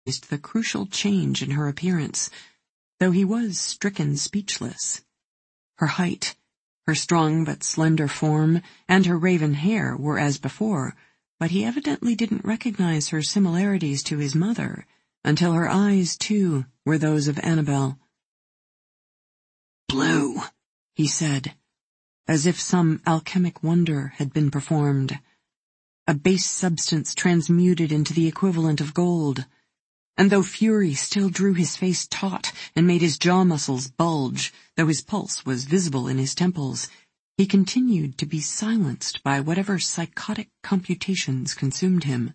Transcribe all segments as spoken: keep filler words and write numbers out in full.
the crucial change in her appearance, though he was stricken speechless. Her height, her strong but slender form, and her raven hair were as before, but he evidently didn't recognize her similarities to his mother until her eyes, too, were those of Annabel. "Blue," he said, as if some alchemic wonder had been performed. A base substance transmuted into the equivalent of gold. And though fury still drew his face taut and made his jaw muscles bulge, though his pulse was visible in his temples, he continued to be silenced by whatever psychotic computations consumed him.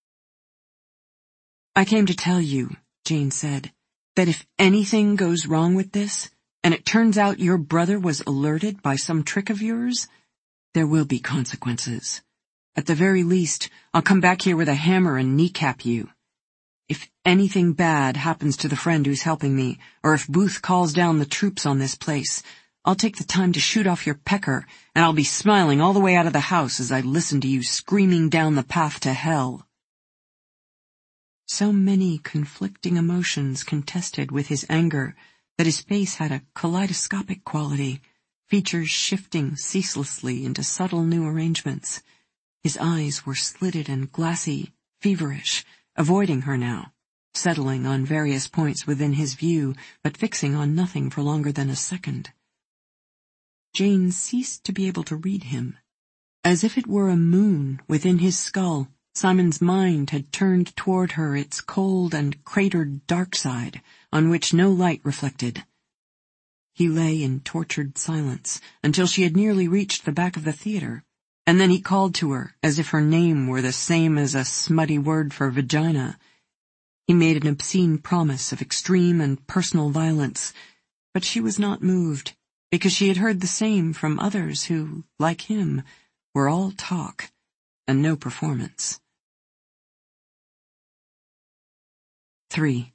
"I came to tell you," Jane said, "that if anything goes wrong with this, and it turns out your brother was alerted by some trick of yours, there will be consequences. At the very least, I'll come back here with a hammer and kneecap you. If anything bad happens to the friend who's helping me, or if Booth calls down the troops on this place, I'll take the time to shoot off your pecker, and I'll be smiling all the way out of the house as I listen to you screaming down the path to hell." So many conflicting emotions contested with his anger that his face had a kaleidoscopic quality, features shifting ceaselessly into subtle new arrangements. His eyes were slitted and glassy, feverish, avoiding her now, settling on various points within his view, but fixing on nothing for longer than a second. Jane ceased to be able to read him. As if it were a moon within his skull, Simon's mind had turned toward her its cold and cratered dark side, on which no light reflected. He lay in tortured silence until she had nearly reached the back of the theater, and then he called to her as if her name were the same as a smutty word for vagina. He made an obscene promise of extreme and personal violence, but she was not moved, because she had heard the same from others who, like him, were all talk and no performance. Three.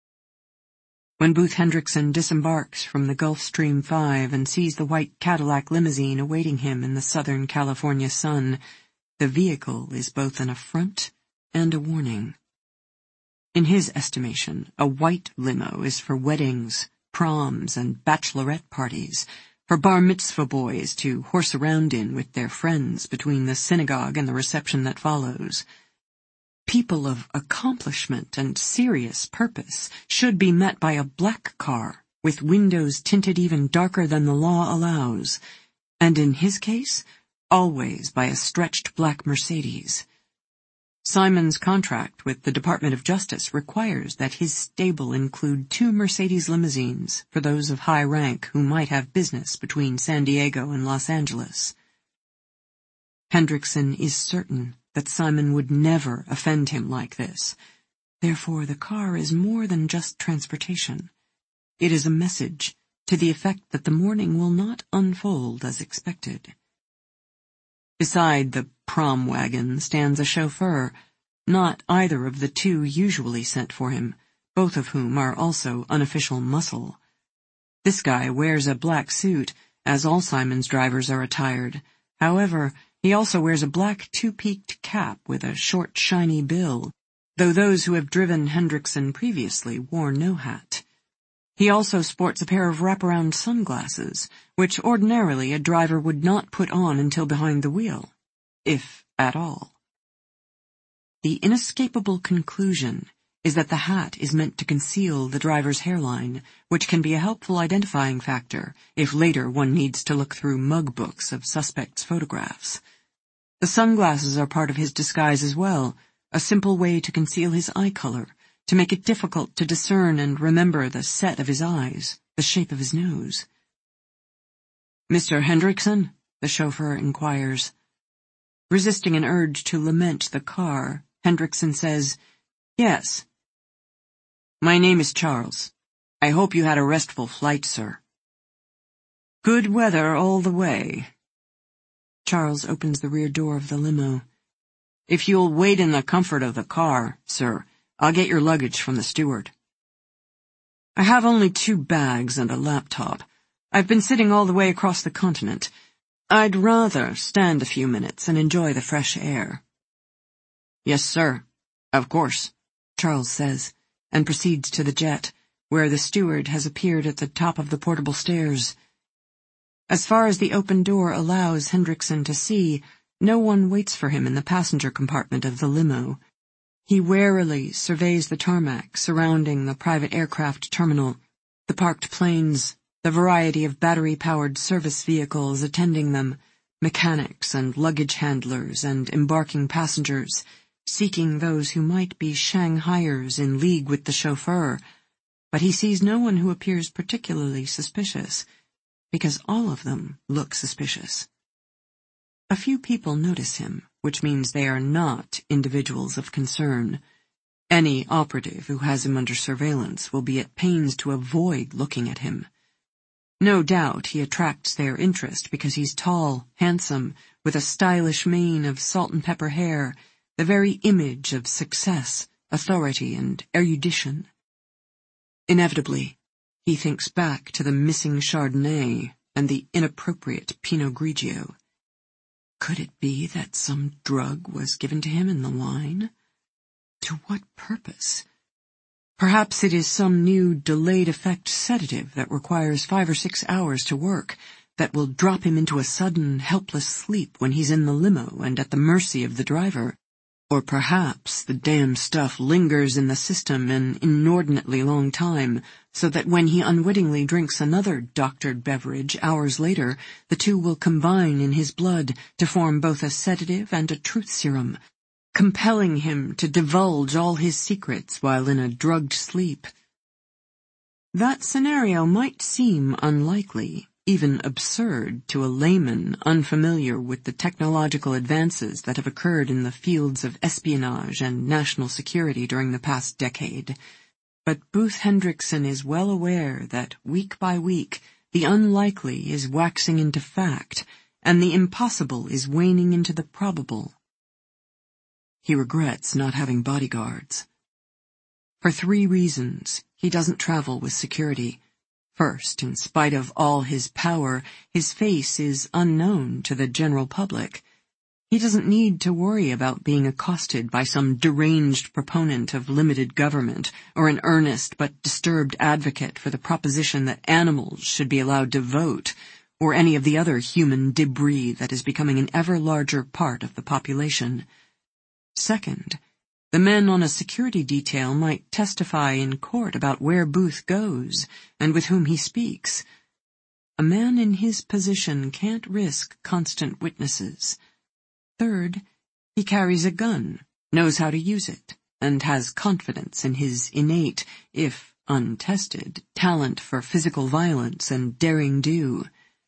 When Booth Hendrickson disembarks from the Gulfstream five and sees the white Cadillac limousine awaiting him in the Southern California sun, the vehicle is both an affront and a warning. In his estimation, a white limo is for weddings, proms, and bachelorette parties, for bar mitzvah boys to horse around in with their friends between the synagogue and the reception that follows. People of accomplishment and serious purpose should be met by a black car, with windows tinted even darker than the law allows, and in his case, always by a stretched black Mercedes. Simon's contract with the Department of Justice requires that his stable include two Mercedes limousines for those of high rank who might have business between San Diego and Los Angeles. Hendrickson is certain that Simon would never offend him like this. Therefore, the car is more than just transportation. It is a message to the effect that the morning will not unfold as expected. Beside the prom wagon stands a chauffeur, not either of the two usually sent for him, both of whom are also unofficial muscle. This guy wears a black suit, as all Simon's drivers are attired. However, he also wears a black two-peaked cap with a short, shiny bill, though those who have driven Hendrickson previously wore no hat. He also sports a pair of wraparound sunglasses, which ordinarily a driver would not put on until behind the wheel, if at all. The inescapable conclusion is that the hat is meant to conceal the driver's hairline, which can be a helpful identifying factor if later one needs to look through mug books of suspects' photographs. The sunglasses are part of his disguise as well, a simple way to conceal his eye color, to make it difficult to discern and remember the set of his eyes, the shape of his nose. "Mister Hendrickson?" the chauffeur inquires. Resisting an urge to lament the car, Hendrickson says, "Yes." "My name is Charles. I hope you had a restful flight, sir." "Good weather all the way." Charles opens the rear door of the limo. "If you'll wait in the comfort of the car, sir, I'll get your luggage from the steward." "I have only two bags and a laptop. I've been sitting all the way across the continent. I'd rather stand a few minutes and enjoy the fresh air." "Yes, sir. Of course," Charles says, and proceeds to the jet, where the steward has appeared at the top of the portable stairs. As far as the open door allows Hendrickson to see, no one waits for him in the passenger compartment of the limo. He warily surveys the tarmac surrounding the private aircraft terminal, the parked planes, the variety of battery-powered service vehicles attending them, mechanics and luggage handlers and embarking passengers, seeking those who might be Shanghaiers in league with the chauffeur, but he sees no one who appears particularly suspicious, because all of them look suspicious. A few people notice him, which means they are not individuals of concern. Any operative who has him under surveillance will be at pains to avoid looking at him. No doubt he attracts their interest because he's tall, handsome, with a stylish mane of salt-and-pepper hair, the very image of success, authority, and erudition. Inevitably, he thinks back to the missing Chardonnay and the inappropriate Pinot Grigio. Could it be that some drug was given to him in the wine? To what purpose? Perhaps it is some new delayed-effect sedative that requires five or six hours to work, that will drop him into a sudden, helpless sleep when he's in the limo and at the mercy of the driver. Or perhaps the damn stuff lingers in the system an inordinately long time, so that when he unwittingly drinks another doctored beverage hours later, the two will combine in his blood to form both a sedative and a truth serum, compelling him to divulge all his secrets while in a drugged sleep. That scenario might seem unlikely, even absurd, to a layman unfamiliar with the technological advances that have occurred in the fields of espionage and national security during the past decade. But Booth Hendrickson is well aware that, week by week, the unlikely is waxing into fact, and the impossible is waning into the probable. He regrets not having bodyguards. For three reasons, he doesn't travel with security. First, in spite of all his power, his face is unknown to the general public. He doesn't need to worry about being accosted by some deranged proponent of limited government or an earnest but disturbed advocate for the proposition that animals should be allowed to vote, or any of the other human debris that is becoming an ever larger part of the population. Second, the men on a security detail might testify in court about where Booth goes and with whom he speaks. A man in his position can't risk constant witnesses. Third, he carries a gun, knows how to use it, and has confidence in his innate, if untested, talent for physical violence and daring do.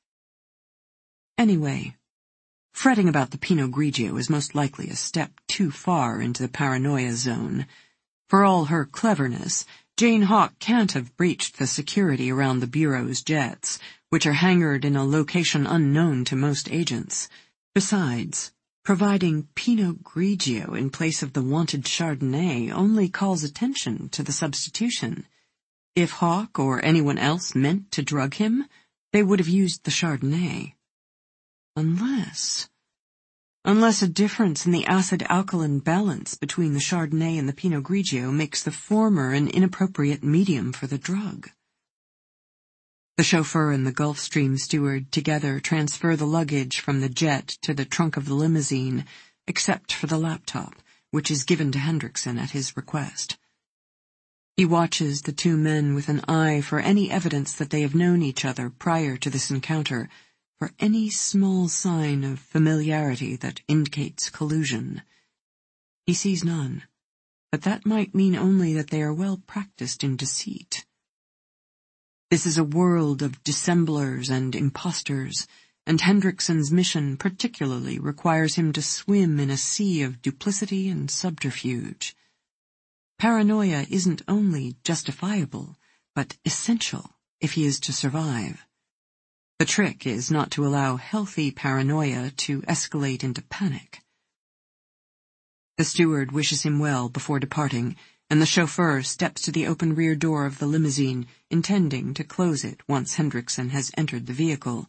Anyway, fretting about the Pinot Grigio is most likely a step too far into the paranoia zone. For all her cleverness, Jane Hawk can't have breached the security around the Bureau's jets, which are hangared in a location unknown to most agents. Besides, providing Pinot Grigio in place of the wanted Chardonnay only calls attention to the substitution. If Hawk or anyone else meant to drug him, they would have used the Chardonnay. Unless... Unless a difference in the acid-alkaline balance between the Chardonnay and the Pinot Grigio makes the former an inappropriate medium for the drug. The chauffeur and the Gulfstream steward together transfer the luggage from the jet to the trunk of the limousine, except for the laptop, which is given to Hendrickson at his request. He watches the two men with an eye for any evidence that they have known each other prior to this encounter, for any small sign of familiarity that indicates collusion. He sees none, but that might mean only that they are well practiced in deceit. This is a world of dissemblers and impostors, and Hendrickson's mission particularly requires him to swim in a sea of duplicity and subterfuge. Paranoia isn't only justifiable, but essential if he is to survive. The trick is not to allow healthy paranoia to escalate into panic. The steward wishes him well before departing, and the chauffeur steps to the open rear door of the limousine, intending to close it once Hendrickson has entered the vehicle.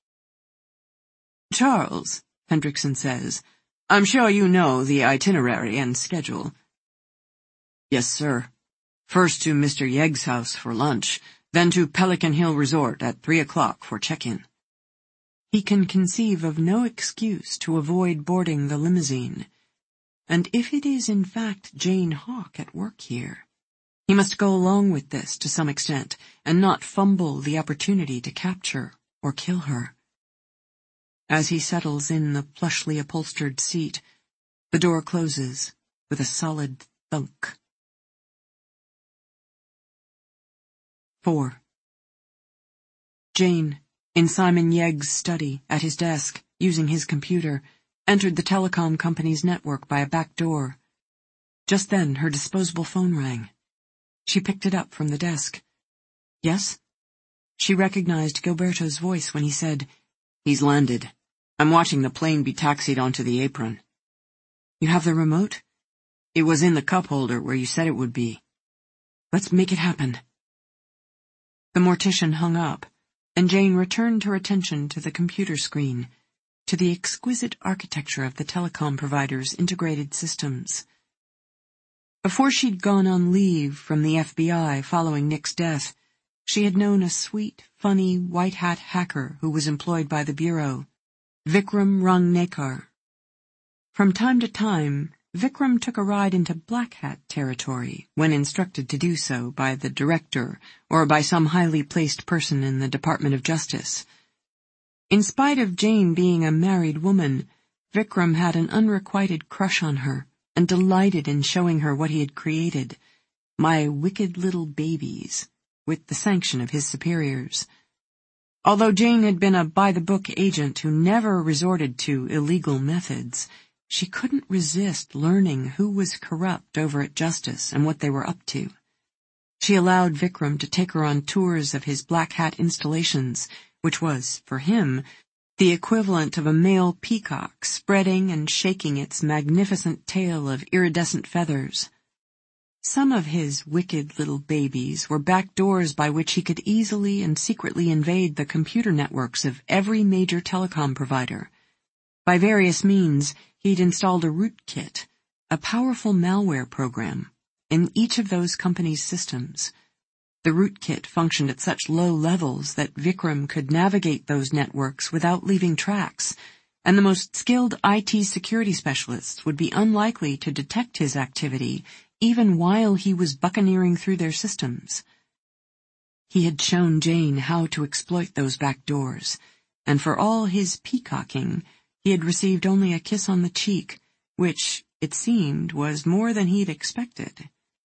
"Charles," Hendrickson says, "I'm sure you know the itinerary and schedule." "Yes, sir." First to Mister Yegg's house for lunch, then to Pelican Hill Resort at three o'clock for check-in. He can conceive of no excuse to avoid boarding the limousine. And if it is in fact Jane Hawk at work here, he must go along with this to some extent and not fumble the opportunity to capture or kill her. As he settles in the plushly upholstered seat, the door closes with a solid thunk. Four. Jane, in Simon Yegg's study, at his desk, using his computer, entered the telecom company's network by a back door. Just then, her disposable phone rang. She picked it up from the desk. Yes? She recognized Gilberto's voice when he said, "He's landed. I'm watching the plane be taxied onto the apron." "You have the remote?" "It was in the cup holder where you said it would be." "Let's make it happen." The mortician hung up, and Jane returned her attention to the computer screen, to the exquisite architecture of the telecom provider's integrated systems. Before she'd gone on leave from the F B I following Nick's death, she had known a sweet, funny, white-hat hacker who was employed by the Bureau, Vikram Rangnekar. From time to time, Vikram took a ride into black hat territory when instructed to do so by the director or by some highly placed person in the Department of Justice. In spite of Jane being a married woman, Vikram had an unrequited crush on her and delighted in showing her what he had created, my wicked little babies, with the sanction of his superiors. Although Jane had been a by-the-book agent who never resorted to illegal methods, she couldn't resist learning who was corrupt over at Justice and what they were up to. She allowed Vikram to take her on tours of his black hat installations, which was, for him, the equivalent of a male peacock spreading and shaking its magnificent tail of iridescent feathers. Some of his wicked little babies were back doors by which he could easily and secretly invade the computer networks of every major telecom provider. By various means, he'd installed a rootkit, a powerful malware program, in each of those companies' systems. The rootkit functioned at such low levels that Vikram could navigate those networks without leaving tracks, and the most skilled I T security specialists would be unlikely to detect his activity even while he was buccaneering through their systems. He had shown Jane how to exploit those back doors, and for all his peacocking, he had received only a kiss on the cheek, which, it seemed, was more than he'd expected.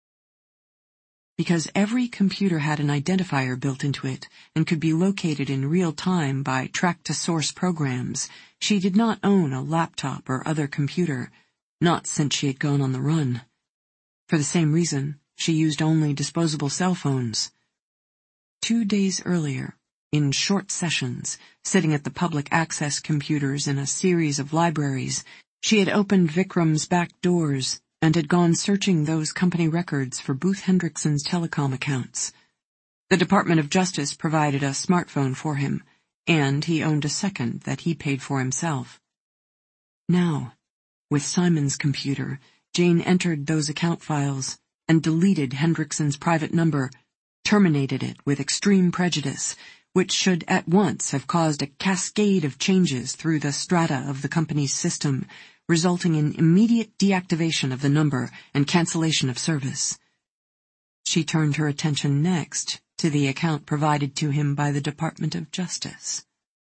Because every computer had an identifier built into it and could be located in real time by track-to-source programs, she did not own a laptop or other computer, not since she had gone on the run. For the same reason, she used only disposable cell phones. Two days earlier, in short sessions, sitting at the public access computers in a series of libraries, she had opened Vikram's back doors and had gone searching those company records for Booth Hendrickson's telecom accounts. The Department of Justice provided a smartphone for him, and he owned a second that he paid for himself. Now, with Simon's computer, Jane entered those account files and deleted Hendrickson's private number, terminated it with extreme prejudice, which should at once have caused a cascade of changes through the strata of the company's system, resulting in immediate deactivation of the number and cancellation of service. She turned her attention next to the account provided to him by the Department of Justice.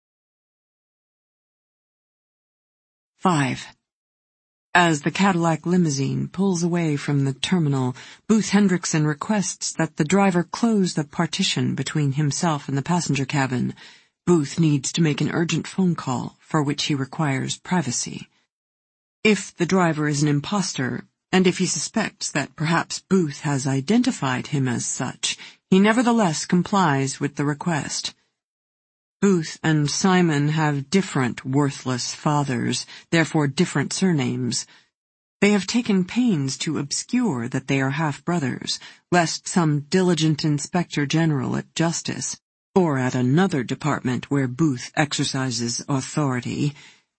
Five. As the Cadillac limousine pulls away from the terminal, Booth Hendrickson requests that the driver close the partition between himself and the passenger cabin. Booth needs to make an urgent phone call, for which he requires privacy. If the driver is an imposter, and if he suspects that perhaps Booth has identified him as such, he nevertheless complies with the request. Booth and Simon have different worthless fathers, therefore different surnames. They have taken pains to obscure that they are half-brothers, lest some diligent inspector general at Justice, or at another department where Booth exercises authority,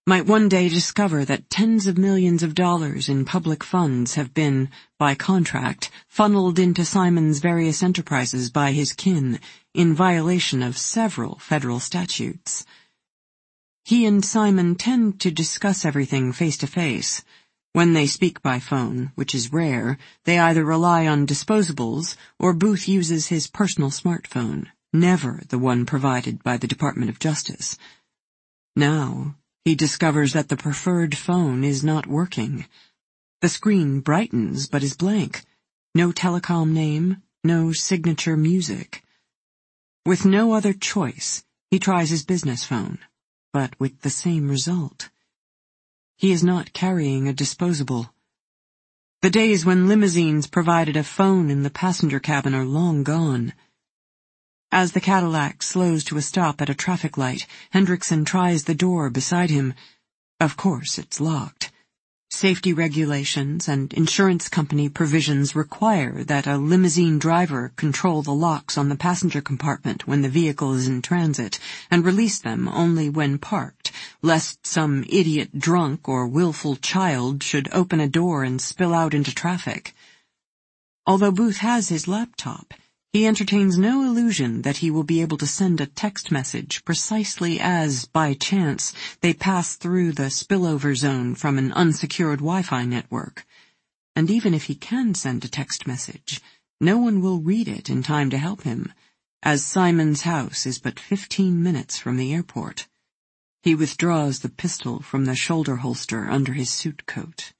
might one day discover that tens of millions of dollars in public funds have been, by contract, funneled into Simon's various enterprises by his kin in violation of several federal statutes. He and Simon tend to discuss everything face to face. When they speak by phone, which is rare, they either rely on disposables or Booth uses his personal smartphone, never the one provided by the Department of Justice. Now, he discovers that the preferred phone is not working. The screen brightens but is blank. No telecom name, no signature music. With no other choice, he tries his business phone, but with the same result. He is not carrying a disposable. The days when limousines provided a phone in the passenger cabin are long gone. As the Cadillac slows to a stop at a traffic light, Hendrickson tries the door beside him. Of course, it's locked. Safety regulations and insurance company provisions require that a limousine driver control the locks on the passenger compartment when the vehicle is in transit and release them only when parked, lest some idiot drunk or willful child should open a door and spill out into traffic. Although Booth has his laptop, he entertains no illusion that he will be able to send a text message precisely as, by chance, they pass through the spillover zone from an unsecured Wi-Fi network. And even if he can send a text message, no one will read it in time to help him, as Simon's house is but fifteen minutes from the airport. He withdraws the pistol from the shoulder holster under his suit coat.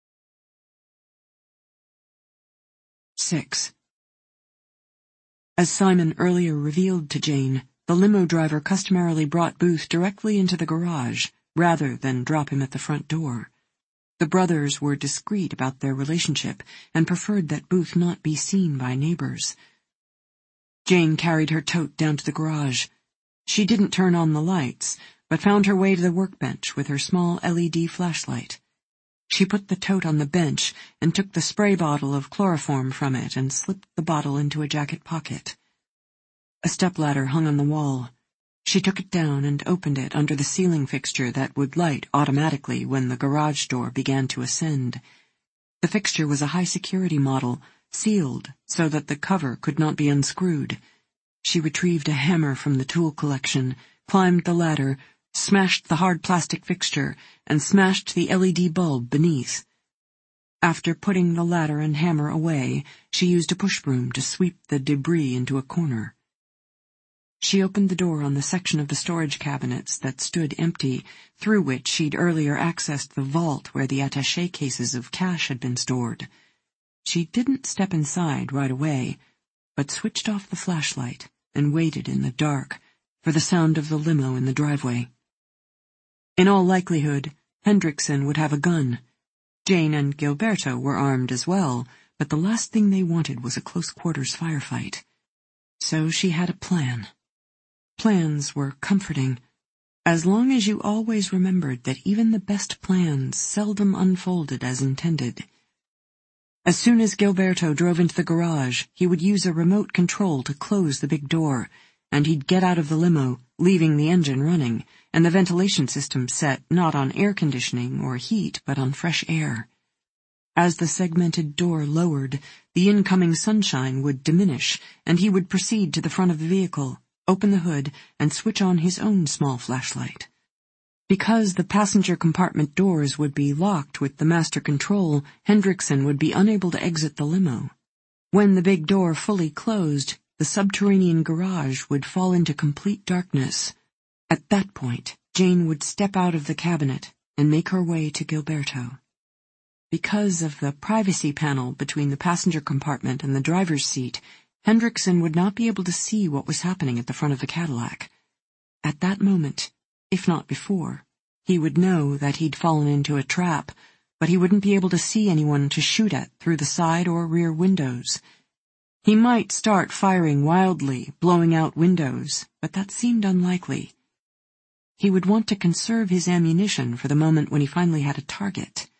Six. As Simon earlier revealed to Jane, the limo driver customarily brought Booth directly into the garage, rather than drop him at the front door. The brothers were discreet about their relationship, and preferred that Booth not be seen by neighbors. Jane carried her tote down to the garage. She didn't turn on the lights, but found her way to the workbench with her small L E D flashlight. She put the tote on the bench and took the spray bottle of chloroform from it and slipped the bottle into a jacket pocket. A stepladder hung on the wall. She took it down and opened it under the ceiling fixture that would light automatically when the garage door began to ascend. The fixture was a high-security model, sealed so that the cover could not be unscrewed. She retrieved a hammer from the tool collection, climbed the ladder, smashed the hard plastic fixture, and smashed the L E D bulb beneath. After putting the ladder and hammer away, she used a push broom to sweep the debris into a corner. She opened the door on the section of the storage cabinets that stood empty, through which she'd earlier accessed the vault where the attaché cases of cash had been stored. She didn't step inside right away, but switched off the flashlight and waited in the dark for the sound of the limo in the driveway. In all likelihood, Hendrickson would have a gun. Jane and Gilberto were armed as well, but the last thing they wanted was a close-quarters firefight. So she had a plan. Plans were comforting, as long as you always remembered that even the best plans seldom unfolded as intended. As soon as Gilberto drove into the garage, he would use a remote control to close the big door, and he'd get out of the limo, leaving the engine running, and the ventilation system set not on air conditioning or heat, but on fresh air. As the segmented door lowered, the incoming sunshine would diminish, and he would proceed to the front of the vehicle, open the hood, and switch on his own small flashlight. Because the passenger compartment doors would be locked with the master control, Hendrickson would be unable to exit the limo. When the big door fully closed, the subterranean garage would fall into complete darkness. At that point, Jane would step out of the cabinet and make her way to Gilberto. Because of the privacy panel between the passenger compartment and the driver's seat, Hendrickson would not be able to see what was happening at the front of the Cadillac. At that moment, if not before, he would know that he'd fallen into a trap, but he wouldn't be able to see anyone to shoot at through the side or rear windows. He might start firing wildly, blowing out windows, but that seemed unlikely. He would want to conserve his ammunition for the moment when he finally had a target.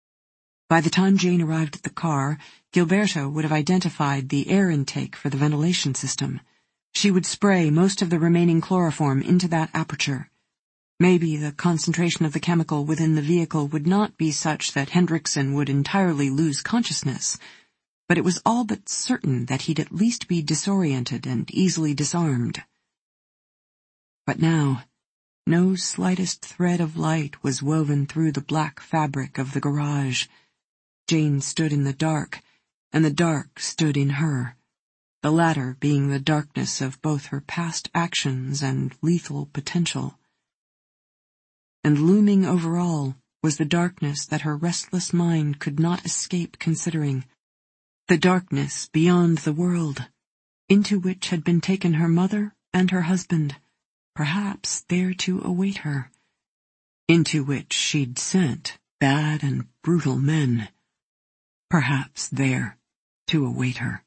By the time Jane arrived at the car, Gilberto would have identified the air intake for the ventilation system. She would spray most of the remaining chloroform into that aperture. Maybe the concentration of the chemical within the vehicle would not be such that Hendrickson would entirely lose consciousness, but it was all but certain that he'd at least be disoriented and easily disarmed. But now, no slightest thread of light was woven through the black fabric of the garage. Jane stood in the dark, and the dark stood in her, the latter being the darkness of both her past actions and lethal potential. And looming over all was the darkness that her restless mind could not escape considering, the darkness beyond the world, into which had been taken her mother and her husband, perhaps there to await her, into which she'd sent bad and brutal men, perhaps there to await her.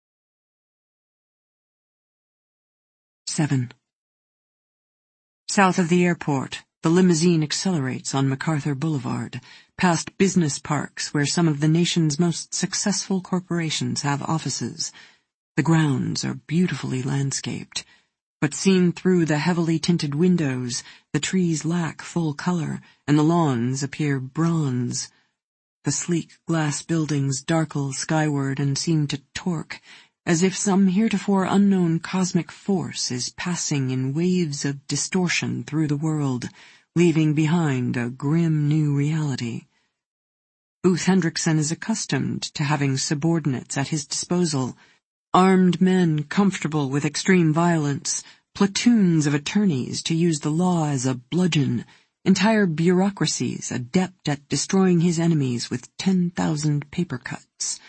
Seven. South of the airport, the limousine accelerates on MacArthur Boulevard, past business parks where some of the nation's most successful corporations have offices. The grounds are beautifully landscaped, but seen through the heavily tinted windows, the trees lack full color, and the lawns appear bronze. The sleek glass buildings darkle skyward and seem to torque, as if some heretofore unknown cosmic force is passing in waves of distortion through the world, leaving behind a grim new reality. Booth Hendrickson is accustomed to having subordinates at his disposal, armed men comfortable with extreme violence, platoons of attorneys to use the law as a bludgeon, entire bureaucracies adept at destroying his enemies with ten thousand paper cuts.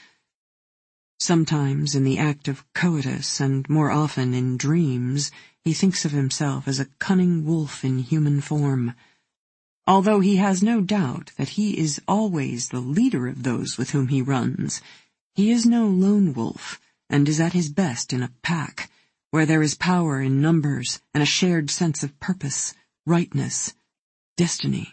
Sometimes in the act of coitus, and more often in dreams, he thinks of himself as a cunning wolf in human form. Although he has no doubt that he is always the leader of those with whom he runs, he is no lone wolf, and is at his best in a pack, where there is power in numbers and a shared sense of purpose, rightness, destiny.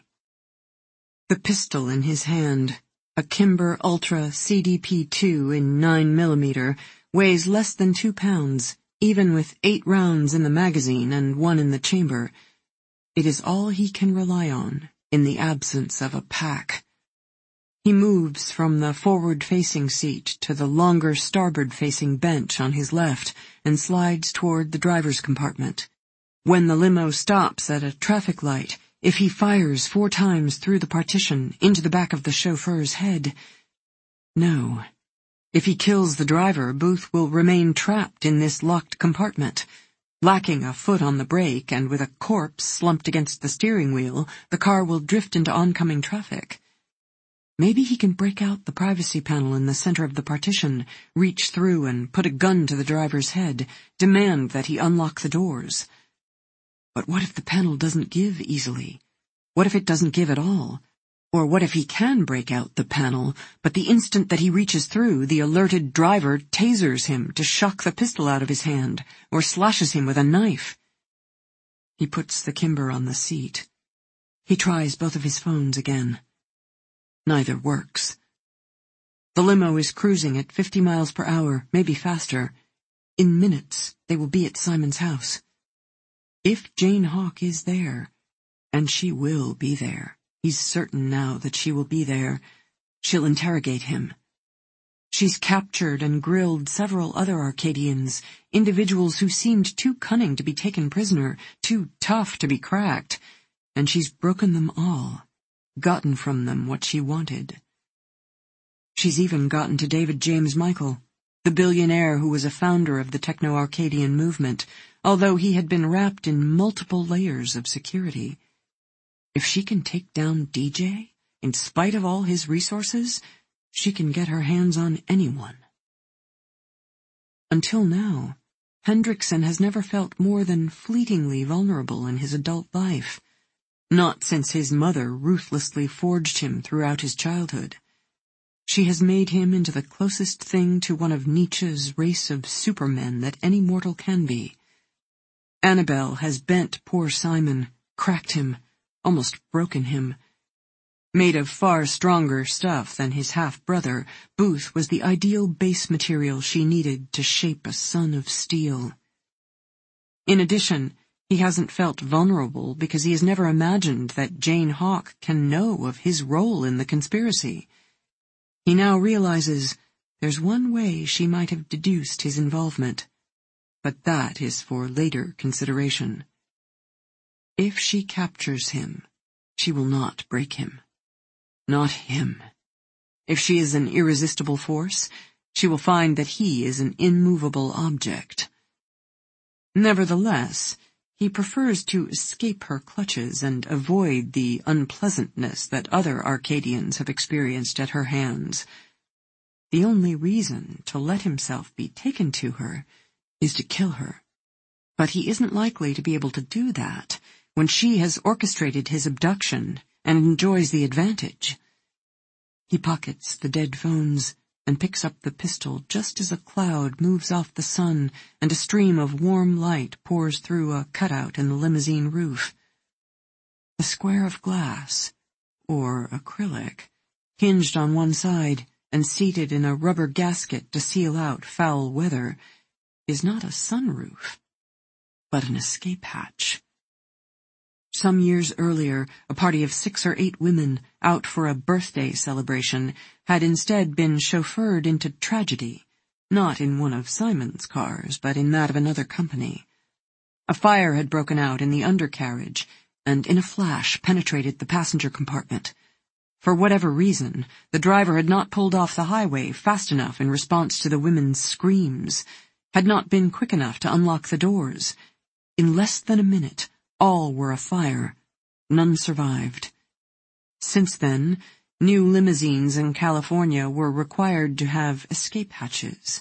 The pistol in his hand, a Kimber Ultra C D P two in nine millimeter, weighs less than two pounds, even with eight rounds in the magazine and one in the chamber. It is all he can rely on in the absence of a pack. He moves from the forward-facing seat to the longer starboard-facing bench on his left and slides toward the driver's compartment. When the limo stops at a traffic light, if he fires four times through the partition into the back of the chauffeur's head, no. If he kills the driver, Booth will remain trapped in this locked compartment. Lacking a foot on the brake and with a corpse slumped against the steering wheel, the car will drift into oncoming traffic. Maybe he can break out the privacy panel in the center of the partition, reach through and put a gun to the driver's head, demand that he unlock the doors. But what if the panel doesn't give easily? What if it doesn't give at all? Or what if he can break out the panel, but the instant that he reaches through, the alerted driver tasers him to shock the pistol out of his hand, or slashes him with a knife? He puts the Kimber on the seat. He tries both of his phones again. Neither works. The limo is cruising at fifty miles per hour, maybe faster. In minutes, they will be at Simon's house. If Jane Hawk is there, and she will be there, he's certain now that she will be there, she'll interrogate him. She's captured and grilled several other Arcadians, individuals who seemed too cunning to be taken prisoner, too tough to be cracked, and she's broken them all, gotten from them what she wanted. She's even gotten to David James Michael, the billionaire who was a founder of the Techno-Arcadian movement, although he had been wrapped in multiple layers of security. If she can take down D J, in spite of all his resources, she can get her hands on anyone. Until now, Hendrickson has never felt more than fleetingly vulnerable in his adult life, not since his mother ruthlessly forged him throughout his childhood. She has made him into the closest thing to one of Nietzsche's race of supermen that any mortal can be. Annabelle has bent poor Simon, cracked him, almost broken him. Made of far stronger stuff than his half-brother, Booth was the ideal base material she needed to shape a son of steel. In addition, He hasn't felt vulnerable because he has never imagined that Jane Hawk can know of his role in the conspiracy. He now realizes there's one way she might have deduced his involvement, but that is for later consideration. If she captures him, she will not break him. Not him. If she is an irresistible force, she will find that he is an immovable object. Nevertheless, he prefers to escape her clutches and avoid the unpleasantness that other Arcadians have experienced at her hands. The only reason to let himself be taken to her is to kill her. But he isn't likely to be able to do that when she has orchestrated his abduction and enjoys the advantage. He pockets the dead phones and picks up the pistol just as a cloud moves off the sun and a stream of warm light pours through a cutout in the limousine roof. The square of glass, or acrylic, hinged on one side and seated in a rubber gasket to seal out foul weather, is not a sunroof, but an escape hatch. Some years earlier, a party of six or eight women, out for a birthday celebration, had instead been chauffeured into tragedy, not in one of Simon's cars, but in that of another company. A fire had broken out in the undercarriage, and in a flash penetrated the passenger compartment. For whatever reason, the driver had not pulled off the highway fast enough in response to the women's screams, had not been quick enough to unlock the doors. In less than a minute, all were afire. None survived. Since then, new limousines in California were required to have escape hatches.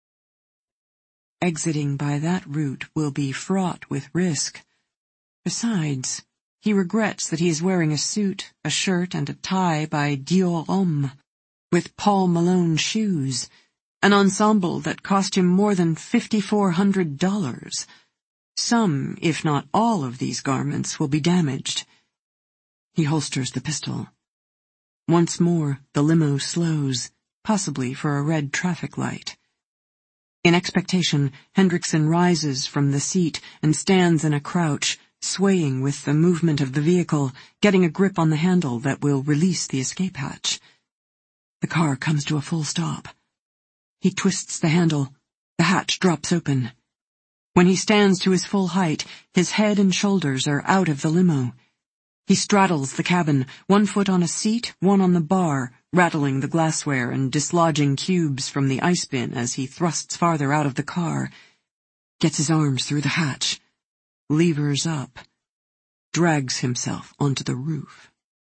Exiting by that route will be fraught with risk. Besides, he regrets that he is wearing a suit, a shirt, and a tie by Dior Homme, with Paul Malone shoes, an ensemble that cost him more than fifty-four hundred dollars. Some, if not all, of these garments will be damaged. He holsters the pistol. Once more, the limo slows, possibly for a red traffic light. In expectation, Hendrickson rises from the seat and stands in a crouch, swaying with the movement of the vehicle, getting a grip on the handle that will release the escape hatch. The car comes to a full stop. He twists the handle. The hatch drops open. When he stands to his full height, his head and shoulders are out of the limo. He straddles the cabin, one foot on a seat, one on the bar, rattling the glassware and dislodging cubes from the ice bin as he thrusts farther out of the car, gets his arms through the hatch, levers up, drags himself onto the roof.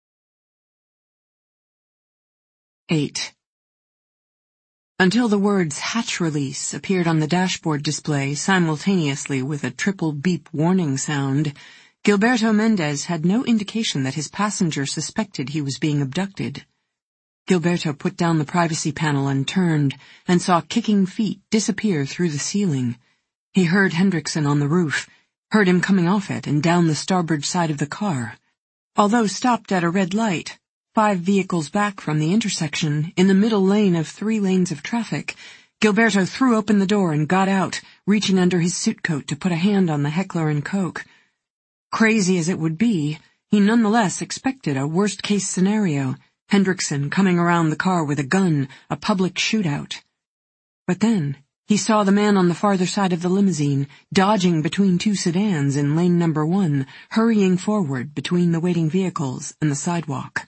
Eight. Until the words hatch release appeared on the dashboard display simultaneously with a triple beep warning sound, Gilberto Mendez had no indication that his passenger suspected he was being abducted. Gilberto put down the privacy panel and turned, and saw kicking feet disappear through the ceiling. He heard Hendrickson on the roof, heard him coming off it and down the starboard side of the car. Although stopped at a red light, five vehicles back from the intersection, in the middle lane of three lanes of traffic, Gilberto threw open the door and got out, reaching under his suit coat to put a hand on the Heckler and Koch. Crazy as it would be, he nonetheless expected a worst-case scenario, Hendrickson coming around the car with a gun, a public shootout. But then, he saw the man on the farther side of the limousine, dodging between two sedans in lane number one, hurrying forward between the waiting vehicles and the sidewalk.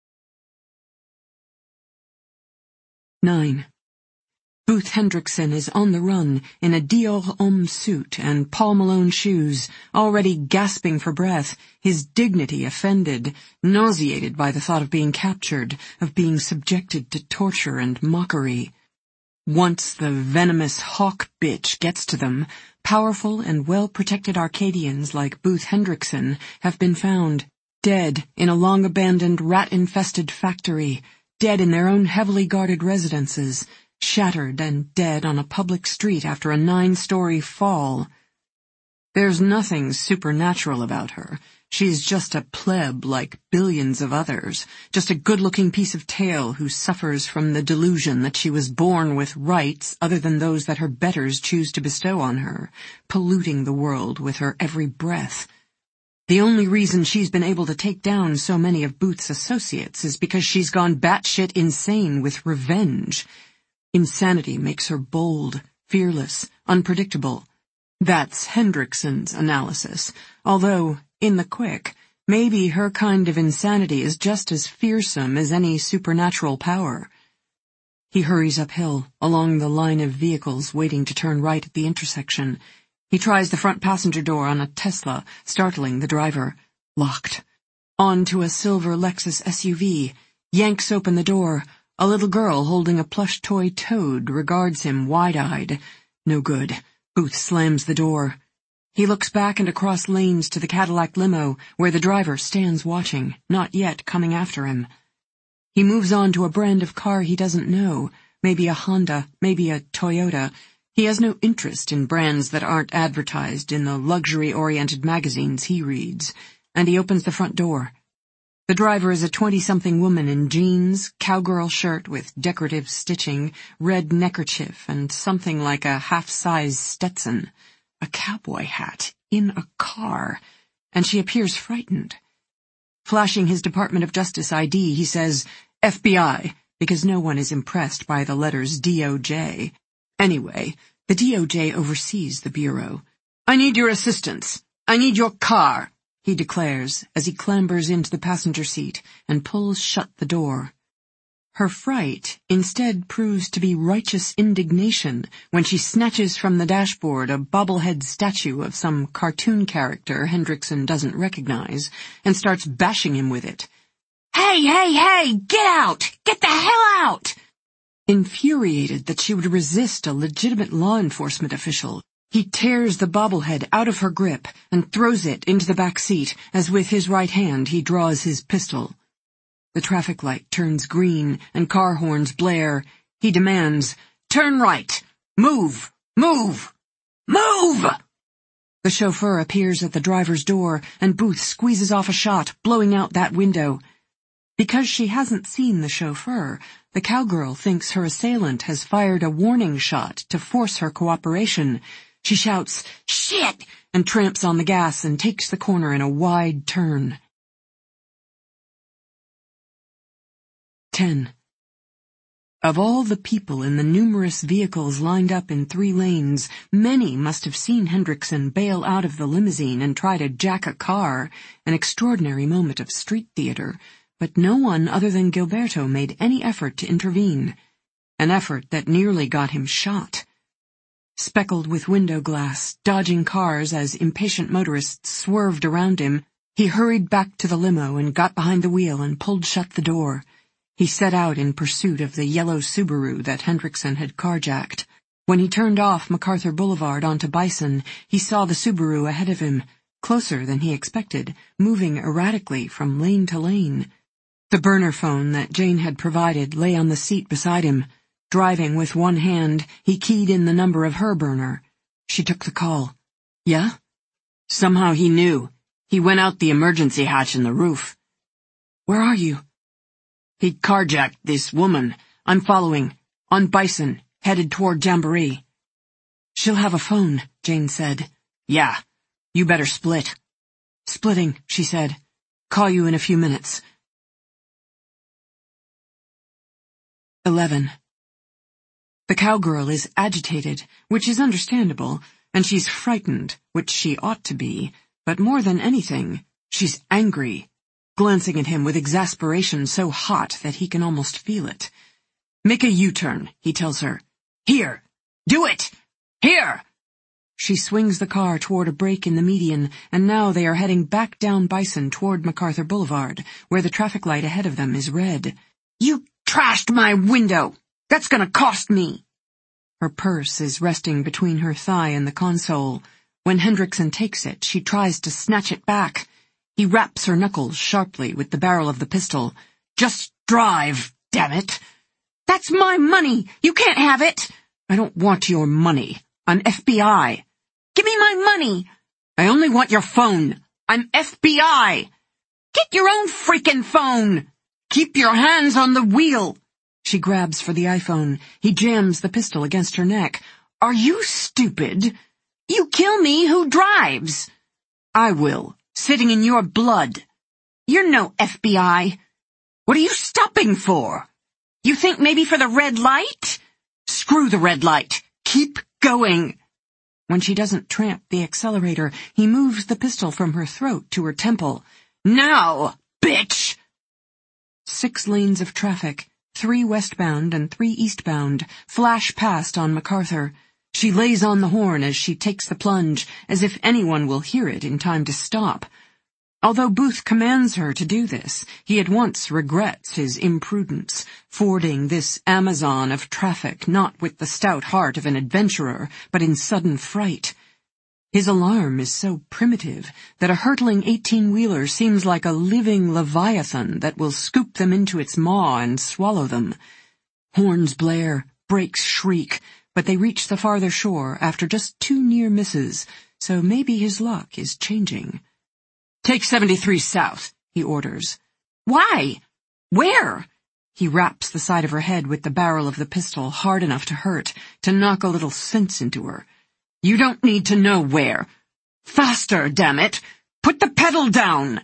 Nine. Booth Hendrickson is on the run in a Dior Homme suit and Paul Malone shoes, already gasping for breath, his dignity offended, nauseated by the thought of being captured, of being subjected to torture and mockery. Once the venomous hawk bitch gets to them, powerful and well-protected Arcadians like Booth Hendrickson have been found, dead in a long-abandoned rat-infested factory, dead in their own heavily guarded residences, shattered and dead on a public street after a nine-story fall. There's nothing supernatural about her, She's just a pleb like billions of others, just a good-looking piece of tail who suffers from the delusion that she was born with rights other than those that her betters choose to bestow on her, polluting the world with her every breath. The only reason she's been able to take down so many of Booth's associates is because she's gone batshit insane with revenge. Insanity makes her bold, fearless, unpredictable. That's Hendrickson's analysis, although, in the quick, maybe her kind of insanity is just as fearsome as any supernatural power. He hurries uphill, along the line of vehicles waiting to turn right at the intersection. He tries the front passenger door on a Tesla, startling the driver. Locked. On to a silver Lexus S U V. Yanks open the door. A little girl holding a plush toy toad regards him wide-eyed. No good. Booth slams the door. He looks back and across lanes to the Cadillac limo, where the driver stands watching, not yet coming after him. He moves on to a brand of car he doesn't know, maybe a Honda, maybe a Toyota. He has no interest in brands that aren't advertised in the luxury-oriented magazines he reads, and he opens the front door. The driver is a twenty-something woman in jeans, cowgirl shirt with decorative stitching, red neckerchief, and something like a half-size Stetson. A cowboy hat, in a car, and she appears frightened. Flashing his Department of Justice I D, he says, F B I, because no one is impressed by the letters D O J. Anyway, the D O J oversees the bureau. I need your assistance. I need your car, he declares as he clambers into the passenger seat and pulls shut the door. Her fright instead proves to be righteous indignation when she snatches from the dashboard a bobblehead statue of some cartoon character Hendrickson doesn't recognize and starts bashing him with it. Hey, hey, hey, get out! Get the hell out! Infuriated that she would resist a legitimate law enforcement official, he tears the bobblehead out of her grip and throws it into the back seat as with his right hand he draws his pistol. The traffic light turns green and car horns blare. He demands, "Turn right! Move! Move! Move!" The chauffeur appears at the driver's door and Booth squeezes off a shot, blowing out that window. Because she hasn't seen the chauffeur, the cowgirl thinks her assailant has fired a warning shot to force her cooperation. She shouts, "Shit!" and tramps on the gas and takes the corner in a wide turn. ten. Of all the people in the numerous vehicles lined up in three lanes, many must have seen Hendrickson bail out of the limousine and try to jack a car, an extraordinary moment of street theater, but no one other than Gilberto made any effort to intervene, an effort that nearly got him shot. Speckled with window glass, dodging cars as impatient motorists swerved around him, he hurried back to the limo and got behind the wheel and pulled shut the door. He set out in pursuit of the yellow Subaru that Hendrickson had carjacked. When he turned off MacArthur Boulevard onto Bison, he saw the Subaru ahead of him, closer than he expected, moving erratically from lane to lane. The burner phone that Jane had provided lay on the seat beside him. Driving with one hand, he keyed in the number of her burner. She took the call. Yeah? Somehow he knew. He went out the emergency hatch in the roof. Where are you? He carjacked this woman. I'm following. On Bison, headed toward Jamboree. She'll have a phone, Jane said. Yeah. You better split. Splitting, she said. Call you in a few minutes. eleven. The cowgirl is agitated, which is understandable, and she's frightened, which she ought to be, but more than anything, she's angry, glancing at him with exasperation so hot that he can almost feel it. Make a U-turn, he tells her. Here! Do it! Here! She swings the car toward a break in the median, and now they are heading back down Bison toward MacArthur Boulevard, where the traffic light ahead of them is red. You trashed my window! That's gonna cost me! Her purse is resting between her thigh and the console. When Hendrickson takes it, she tries to snatch it back. He raps her knuckles sharply with the barrel of the pistol. Just drive, damn it! That's my money! You can't have it! I don't want your money. I'm F B I. Give me my money! I only want your phone. I'm F B I! Get your own freaking phone! Keep your hands on the wheel! She grabs for the iPhone. He jams the pistol against her neck. Are you stupid? You kill me, who drives? I will, sitting in your blood. You're no F B I. What are you stopping for? You think maybe for the red light? Screw the red light. Keep going. When she doesn't tramp the accelerator, he moves the pistol from her throat to her temple. Now, bitch! Six lanes of traffic, three westbound and three eastbound, flash past on MacArthur. She lays on the horn as she takes the plunge, as if anyone will hear it in time to stop. Although Booth commands her to do this, he at once regrets his imprudence, fording this Amazon of traffic not with the stout heart of an adventurer, but in sudden fright. His alarm is so primitive that a hurtling eighteen-wheeler seems like a living leviathan that will scoop them into its maw and swallow them. Horns blare, brakes shriek, but they reach the farther shore after just two near misses, so maybe his luck is changing. Take seventy-three south, he orders. Why? Where? He raps the side of her head with the barrel of the pistol hard enough to hurt, to knock a little sense into her. You don't need to know where. Faster, damn it! Put the pedal down!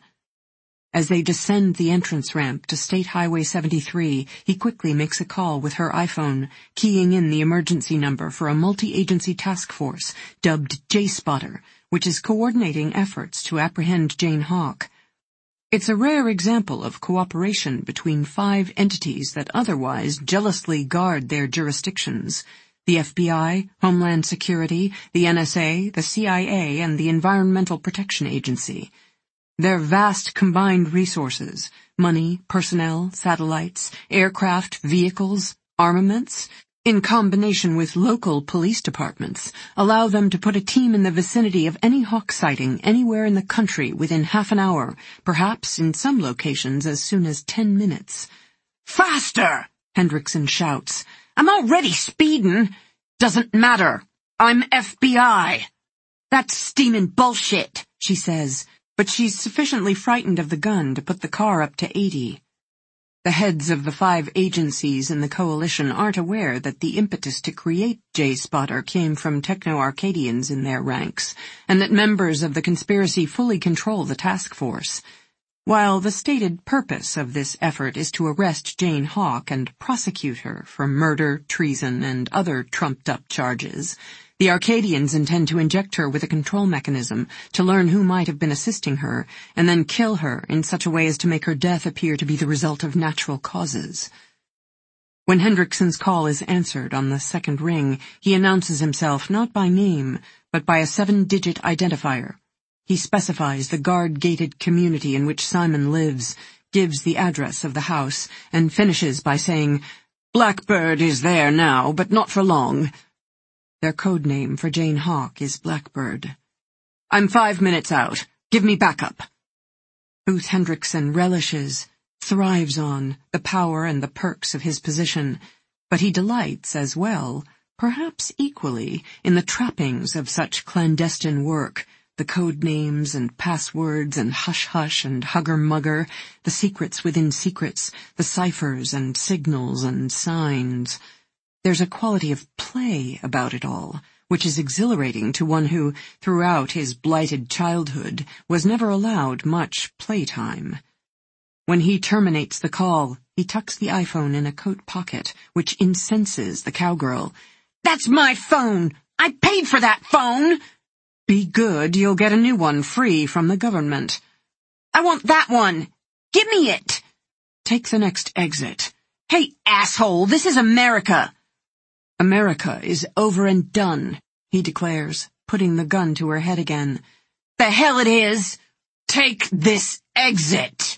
As they descend the entrance ramp to State Highway seventy-three, he quickly makes a call with her iPhone, keying in the emergency number for a multi-agency task force, dubbed J-Spotter, which is coordinating efforts to apprehend Jane Hawk. It's a rare example of cooperation between five entities that otherwise jealously guard their jurisdictions: the F B I, Homeland Security, the N S A, the C I A, and the Environmental Protection Agency. Their vast combined resources, money, personnel, satellites, aircraft, vehicles, armaments, in combination with local police departments, allow them to put a team in the vicinity of any Hawk sighting anywhere in the country within half an hour, perhaps in some locations as soon as ten minutes. Faster! Hendrickson shouts. I'm already speedin'. Doesn't matter. I'm F B I. That's steamin' bullshit, she says, but she's sufficiently frightened of the gun to put the car up to eighty. The heads of the five agencies in the coalition aren't aware that the impetus to create J-Spotter came from techno-Arcadians in their ranks, and that members of the conspiracy fully control the task force. While the stated purpose of this effort is to arrest Jane Hawk and prosecute her for murder, treason, and other trumped-up charges, the Arcadians intend to inject her with a control mechanism to learn who might have been assisting her, and then kill her in such a way as to make her death appear to be the result of natural causes. When Hendrickson's call is answered on the second ring, he announces himself not by name, but by a seven-digit identifier. He specifies the guard-gated community in which Simon lives, gives the address of the house, and finishes by saying, Blackbird is there now, but not for long. Their code name for Jane Hawk is Blackbird. I'm five minutes out. Give me backup. Booth Hendrickson relishes, thrives on, the power and the perks of his position, but he delights as well, perhaps equally, in the trappings of such clandestine work, the code names and passwords and hush-hush and hugger-mugger, the secrets within secrets, the ciphers and signals and signs. There's a quality of play about it all, which is exhilarating to one who, throughout his blighted childhood, was never allowed much playtime. When he terminates the call, he tucks the iPhone in a coat pocket, which incenses the cowgirl. That's my phone! I paid for that phone! Be good, you'll get a new one free from the government. I want that one! Give me it! Take the next exit. Hey, asshole, this is America! America is over and done, he declares, putting the gun to her head again. The hell it is! Take this exit!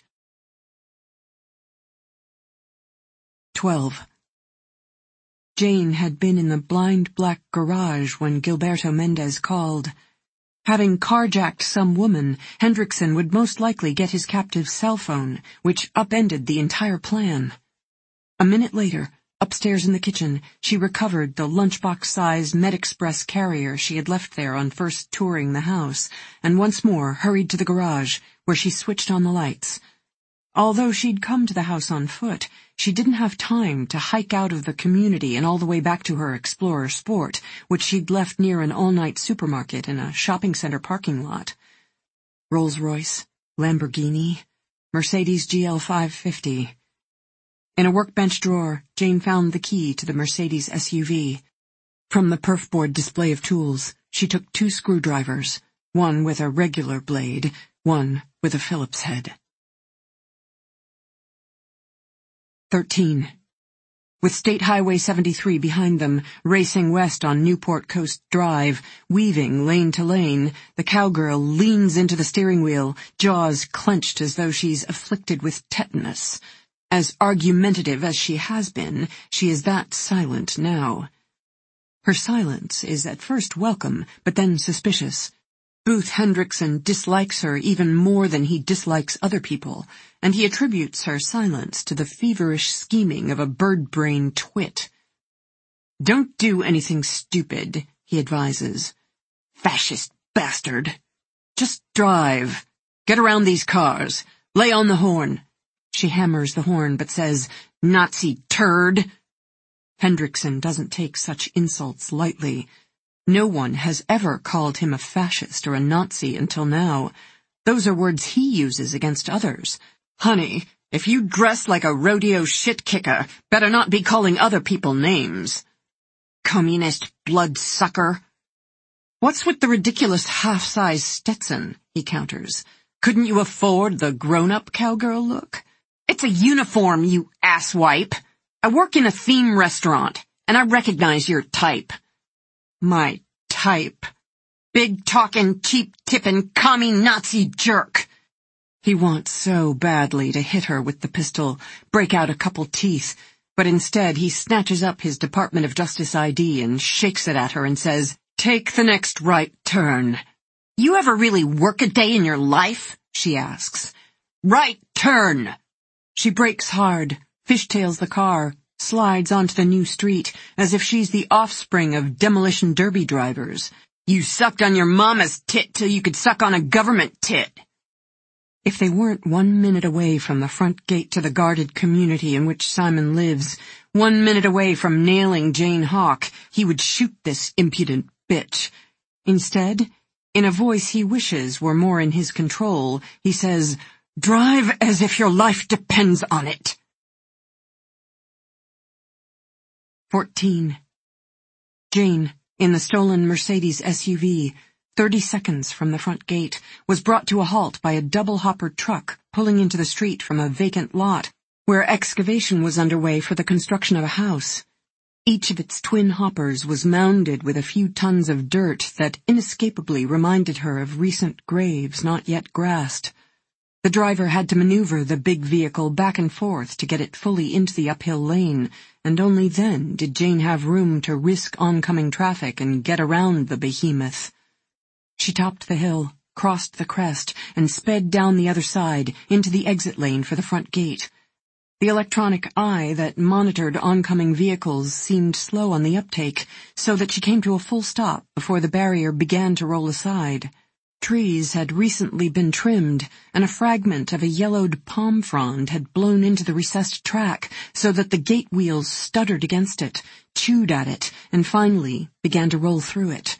Twelve. Jane had been in the blind black garage when Gilberto Mendez called. Having carjacked some woman, Hendrickson would most likely get his captive's cell phone, which upended the entire plan. A minute later, Upstairs in the kitchen, she recovered the lunchbox-sized MedExpress carrier she had left there on first touring the house, and once more hurried to the garage, where she switched on the lights. Although she'd come to the house on foot, she didn't have time to hike out of the community and all the way back to her Explorer Sport, which she'd left near an all-night supermarket in a shopping center parking lot. Rolls-Royce, Lamborghini, Mercedes G L five fifty. In a workbench drawer, Jane found the key to the Mercedes S U V. From the perfboard display of tools, she took two screwdrivers, one with a regular blade, one with a Phillips head. Thirteen. With State Highway seventy-three behind them, racing west on Newport Coast Drive, weaving lane to lane, the cowgirl leans into the steering wheel, jaws clenched as though she's afflicted with tetanus. As argumentative as she has been, she is that silent now. Her silence is at first welcome, but then suspicious. Booth Hendrickson dislikes her even more than he dislikes other people, and he attributes her silence to the feverish scheming of a bird-brain twit. "Don't do anything stupid," he advises. "Fascist bastard. Just drive. Get around these cars. Lay on the horn." She hammers the horn but says, "Nazi turd." Hendrickson doesn't take such insults lightly. No one has ever called him a fascist or a Nazi until now. Those are words he uses against others. "Honey, if you dress like a rodeo shit-kicker, better not be calling other people names." "Communist bloodsucker." "What's with the ridiculous half-size Stetson?" he counters. "Couldn't you afford the grown-up cowgirl look?" "It's a uniform, you asswipe. I work in a theme restaurant, and I recognize your type." "My type. Big-talking, cheap-tipping, commie Nazi jerk." He wants so badly to hit her with the pistol, break out a couple teeth, but instead he snatches up his Department of Justice I D and shakes it at her and says, "Take the next right turn." "You ever really work a day in your life?" she asks. "Right turn." She brakes hard, fishtails the car, slides onto the new street, as if she's the offspring of demolition derby drivers. "You sucked on your mama's tit till you could suck on a government tit." If they weren't one minute away from the front gate to the guarded community in which Simon lives, one minute away from nailing Jane Hawk, he would shoot this impudent bitch. Instead, in a voice he wishes were more in his control, he says, "Drive as if your life depends on it." Fourteen. Jane, in the stolen Mercedes S U V, thirty seconds from the front gate, was brought to a halt by a double-hopper truck pulling into the street from a vacant lot, where excavation was underway for the construction of a house. Each of its twin hoppers was mounded with a few tons of dirt that inescapably reminded her of recent graves not yet grassed. The driver had to maneuver the big vehicle back and forth to get it fully into the uphill lane, and only then did Jane have room to risk oncoming traffic and get around the behemoth. She topped the hill, crossed the crest, and sped down the other side, into the exit lane for the front gate. The electronic eye that monitored oncoming vehicles seemed slow on the uptake, so that she came to a full stop before the barrier began to roll aside. Trees had recently been trimmed, and a fragment of a yellowed palm frond had blown into the recessed track, so that the gate wheels stuttered against it, chewed at it, and finally began to roll through it.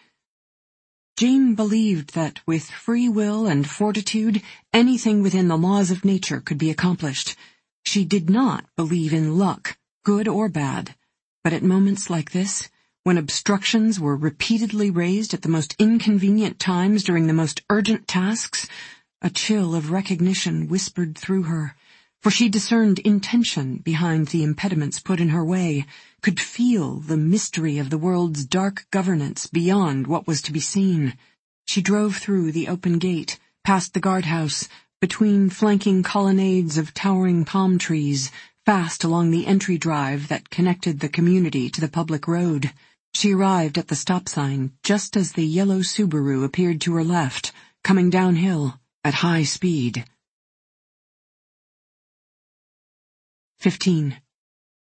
Jane believed that with free will and fortitude, anything within the laws of nature could be accomplished. She did not believe in luck, good or bad, but at moments like this, when obstructions were repeatedly raised at the most inconvenient times during the most urgent tasks, a chill of recognition whispered through her, for she discerned intention behind the impediments put in her way, could feel the mystery of the world's dark governance beyond what was to be seen. She drove through the open gate, past the guardhouse, between flanking colonnades of towering palm trees, fast along the entry drive that connected the community to the public road. She arrived at the stop sign just as the yellow Subaru appeared to her left, coming downhill at high speed. Fifteen.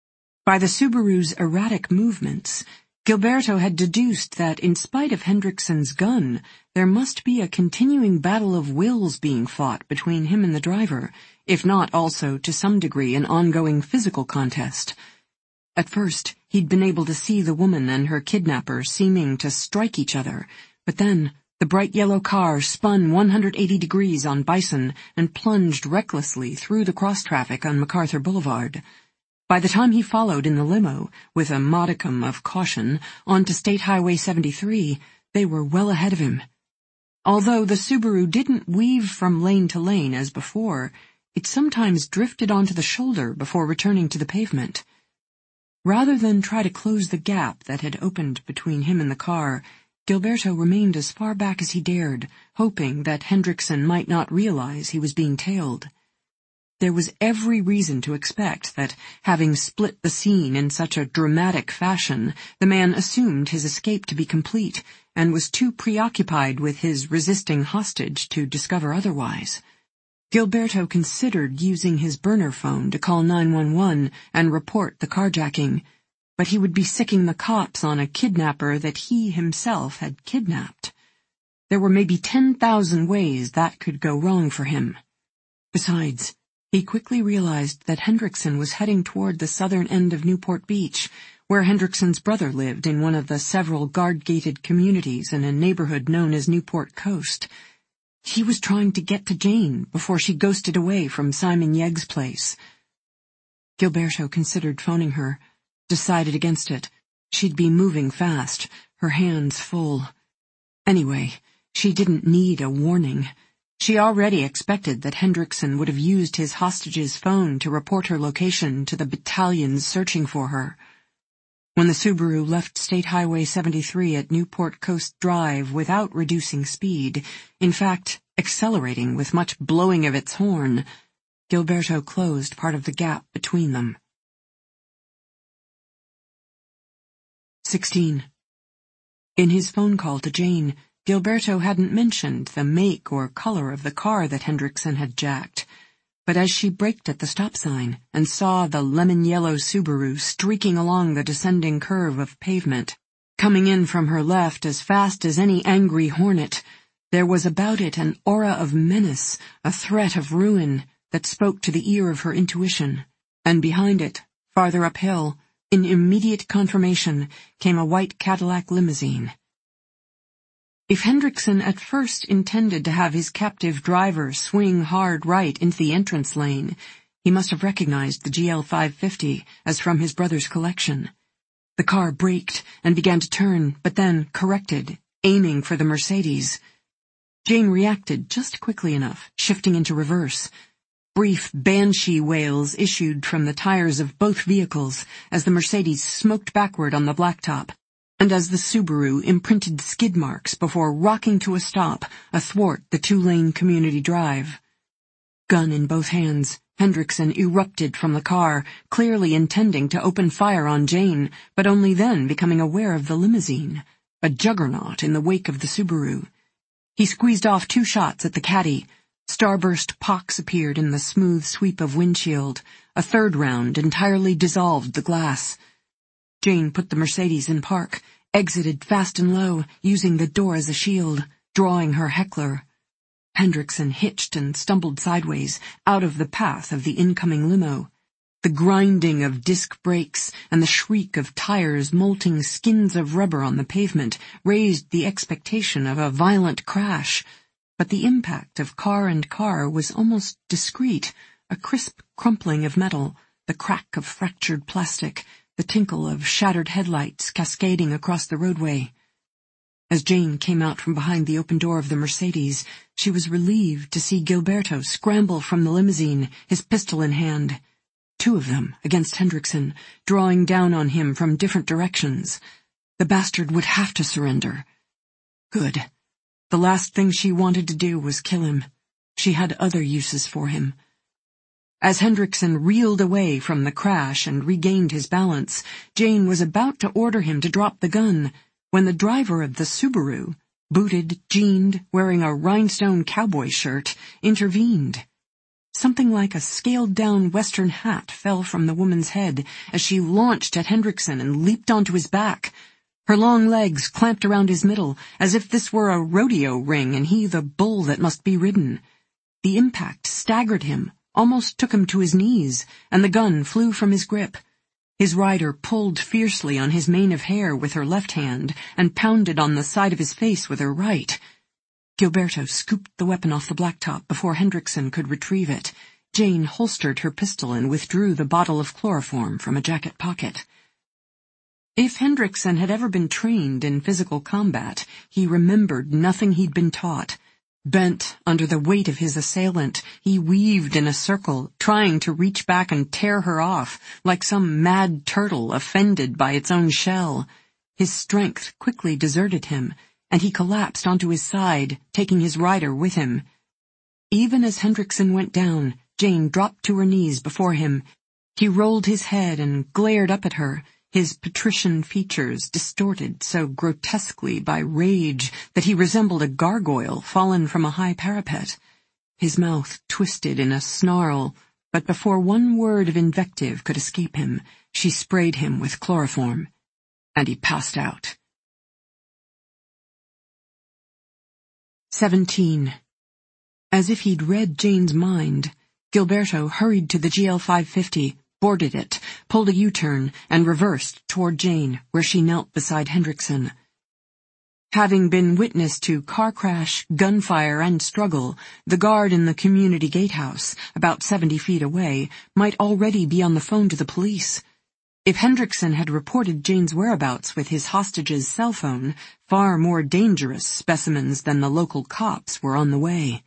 By the Subaru's erratic movements, Gilberto had deduced that in spite of Hendrickson's gun, there must be a continuing battle of wills being fought between him and the driver, if not also to some degree an ongoing physical contest. At first, he'd been able to see the woman and her kidnapper seeming to strike each other, but then the bright yellow car spun one hundred eighty degrees on Bison and plunged recklessly through the cross-traffic on MacArthur Boulevard. By the time he followed in the limo, with a modicum of caution, onto State Highway seventy-three, they were well ahead of him. Although the Subaru didn't weave from lane to lane as before, it sometimes drifted onto the shoulder before returning to the pavement. Rather than try to close the gap that had opened between him and the car, Gilberto remained as far back as he dared, hoping that Hendrickson might not realize he was being tailed. There was every reason to expect that, having split the scene in such a dramatic fashion, the man assumed his escape to be complete, and was too preoccupied with his resisting hostage to discover otherwise. Gilberto considered using his burner phone to call nine one one and report the carjacking, but he would be sicking the cops on a kidnapper that he himself had kidnapped. There were maybe ten thousand ways that could go wrong for him. Besides, he quickly realized that Hendrickson was heading toward the southern end of Newport Beach, where Hendrickson's brother lived in one of the several guard-gated communities in a neighborhood known as Newport Coast. He was trying to get to Jane before she ghosted away from Simon Yegg's place. Gilberto considered phoning her, decided against it. She'd be moving fast, her hands full. Anyway, she didn't need a warning. She already expected that Hendrickson would have used his hostage's phone to report her location to the battalions searching for her. When the Subaru left State Highway seventy-three at Newport Coast Drive without reducing speed, in fact, accelerating with much blowing of its horn, Gilberto closed part of the gap between them. sixteen. In his phone call to Jane, Gilberto hadn't mentioned the make or color of the car that Hendrickson had jacked, but as she braked at the stop sign and saw the lemon-yellow Subaru streaking along the descending curve of pavement, coming in from her left as fast as any angry hornet, there was about it an aura of menace, a threat of ruin, that spoke to the ear of her intuition, and behind it, farther uphill, in immediate confirmation, came a white Cadillac limousine. If Hendrickson at first intended to have his captive driver swing hard right into the entrance lane, he must have recognized the G L five fifty as from his brother's collection. The car braked and began to turn, but then corrected, aiming for the Mercedes. Jane reacted just quickly enough, shifting into reverse. Brief banshee wails issued from the tires of both vehicles as the Mercedes smoked backward on the blacktop, and as the Subaru imprinted skid marks before rocking to a stop athwart the two-lane community drive. Gun in both hands, Hendrickson erupted from the car, clearly intending to open fire on Jane, but only then becoming aware of the limousine, a juggernaut in the wake of the Subaru. He squeezed off two shots at the Caddy. Starburst pocks appeared in the smooth sweep of windshield. A third round entirely dissolved the glass. Jane put the Mercedes in park, exited fast and low, using the door as a shield, drawing her heckler. Hendrickson hitched and stumbled sideways, out of the path of the incoming limo. The grinding of disc brakes and the shriek of tires molting skins of rubber on the pavement raised the expectation of a violent crash, but the impact of car and car was almost discreet, a crisp crumpling of metal, the crack of fractured plastic, the tinkle of shattered headlights cascading across the roadway. As Jane came out from behind the open door of the Mercedes, she was relieved to see Gilberto scramble from the limousine, his pistol in hand. Two of them against Hendrickson, drawing down on him from different directions. The bastard would have to surrender. Good. The last thing she wanted to do was kill him. She had other uses for him. As Hendrickson reeled away from the crash and regained his balance, Jane was about to order him to drop the gun, when the driver of the Subaru, booted, jeaned, wearing a rhinestone cowboy shirt, intervened. Something like a scaled-down western hat fell from the woman's head as she launched at Hendrickson and leaped onto his back. Her long legs clamped around his middle, as if this were a rodeo ring and he the bull that must be ridden. The impact staggered him, almost took him to his knees, and the gun flew from his grip. His rider pulled fiercely on his mane of hair with her left hand and pounded on the side of his face with her right. Gilberto scooped the weapon off the blacktop before Hendrickson could retrieve it. Jane holstered her pistol and withdrew the bottle of chloroform from a jacket pocket. If Hendrickson had ever been trained in physical combat, he remembered nothing he'd been taught. Bent under the weight of his assailant, he weaved in a circle, trying to reach back and tear her off, like some mad turtle offended by its own shell. His strength quickly deserted him, and he collapsed onto his side, taking his rider with him. Even as Hendrickson went down, Jane dropped to her knees before him. He rolled his head and glared up at her, his patrician features distorted so grotesquely by rage that he resembled a gargoyle fallen from a high parapet. His mouth twisted in a snarl, but before one word of invective could escape him, she sprayed him with chloroform, and he passed out. Seventeen. As if he'd read Jane's mind, Gilberto hurried to the G L five fifty, boarded it, pulled a U-turn, and reversed toward Jane, where she knelt beside Hendrickson. Having been witness to car crash, gunfire, and struggle, the guard in the community gatehouse, about seventy feet away, might already be on the phone to the police. If Hendrickson had reported Jane's whereabouts with his hostage's cell phone, far more dangerous specimens than the local cops were on the way.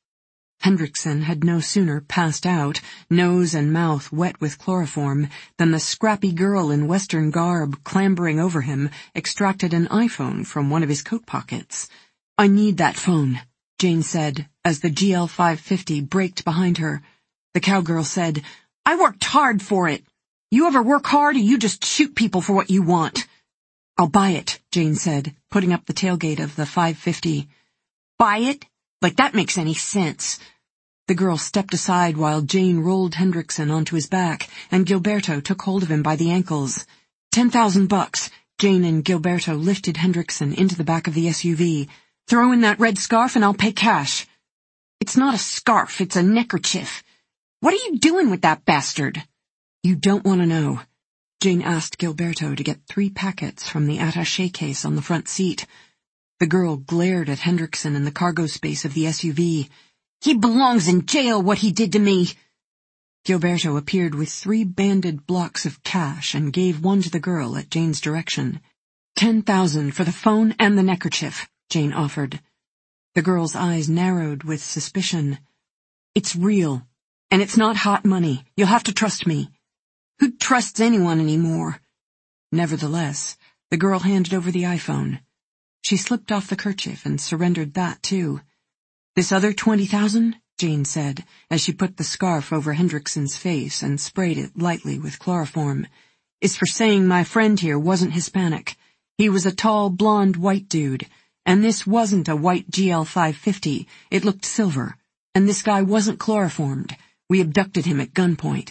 Hendrickson had no sooner passed out, nose and mouth wet with chloroform, than the scrappy girl in western garb clambering over him extracted an iPhone from one of his coat pockets. "I need that phone," Jane said, as the G L five fifty braked behind her. The cowgirl said, "I worked hard for it. You ever work hard or you just shoot people for what you want?" "I'll buy it," Jane said, putting up the tailgate of the five fifty. "Buy it? Like that makes any sense." The girl stepped aside while Jane rolled Hendrickson onto his back, and Gilberto took hold of him by the ankles. Ten thousand bucks. Jane and Gilberto lifted Hendrickson into the back of the S U V. "Throw in that red scarf and I'll pay cash." "It's not a scarf, it's a neckerchief. What are you doing with that bastard?" "You don't want to know." Jane asked Gilberto to get three packets from the attaché case on the front seat. The girl glared at Hendrickson in the cargo space of the S U V. "He belongs in jail, what he did to me." Gilberto appeared with three banded blocks of cash and gave one to the girl at Jane's direction. Ten thousand for the phone and the neckerchief, Jane offered. The girl's eyes narrowed with suspicion. "It's real, and it's not hot money. You'll have to trust me." "Who trusts anyone anymore?" Nevertheless, the girl handed over the iPhone. She slipped off the kerchief and surrendered that, too. "This other twenty thousand, Jane said, as she put the scarf over Hendrickson's face and sprayed it lightly with chloroform, "is for saying my friend here wasn't Hispanic. He was a tall, blonde, white dude, and this wasn't a white G L five fifty. It looked silver, and this guy wasn't chloroformed. We abducted him at gunpoint."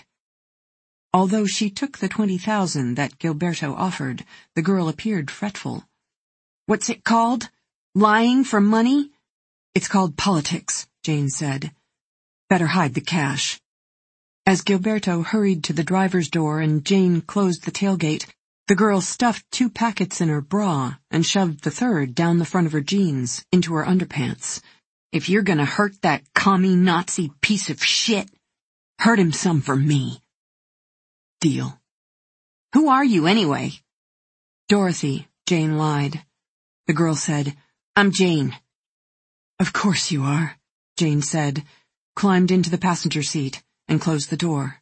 Although she took the twenty thousand that Gilberto offered, the girl appeared fretful. "What's it called? Lying for money?" "It's called politics," Jane said. "Better hide the cash." As Gilberto hurried to the driver's door and Jane closed the tailgate, the girl stuffed two packets in her bra and shoved the third down the front of her jeans, into her underpants. "If you're gonna hurt that commie Nazi piece of shit, hurt him some for me." "Deal." "Who are you, anyway?" "Dorothy," Jane lied. The girl said, "I'm Jane." "Of course you are," Jane said, climbed into the passenger seat, and closed the door.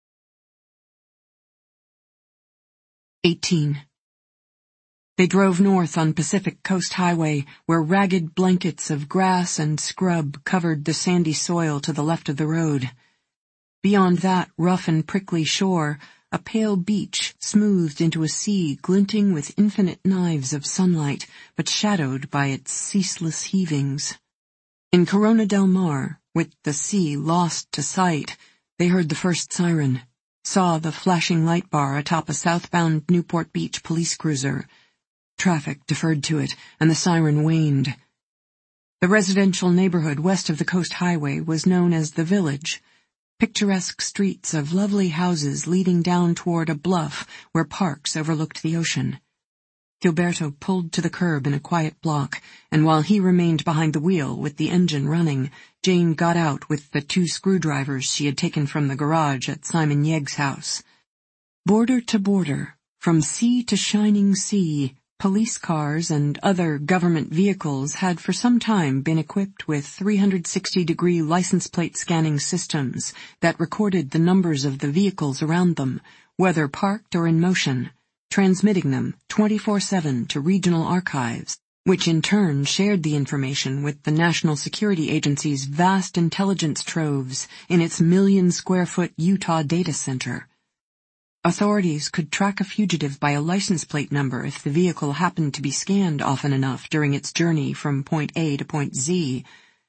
Eighteen. They drove north on Pacific Coast Highway, where ragged blankets of grass and scrub covered the sandy soil to the left of the road. Beyond that rough and prickly shore, a pale beach smoothed into a sea glinting with infinite knives of sunlight, but shadowed by its ceaseless heavings. In Corona del Mar, With the sea lost to sight, they heard the first siren, saw the flashing light bar atop a southbound Newport Beach police cruiser. Traffic deferred to it, and the siren waned. The residential neighborhood west of the Coast Highway was known as the Village, picturesque streets of lovely houses leading down toward a bluff where parks overlooked the ocean. Gilberto pulled to the curb in a quiet block, and while he remained behind the wheel with the engine running, Jane got out with the two screwdrivers she had taken from the garage at Simon Yegg's house. Border to border, from sea to shining sea, police cars and other government vehicles had for some time been equipped with three hundred sixty degree license plate scanning systems that recorded the numbers of the vehicles around them, whether parked or in motion, transmitting them twenty-four seven to regional archives, which in turn shared the information with the National Security Agency's vast intelligence troves in its million-square-foot Utah data center. Authorities could track a fugitive by a license plate number if the vehicle happened to be scanned often enough during its journey from point A to point Z.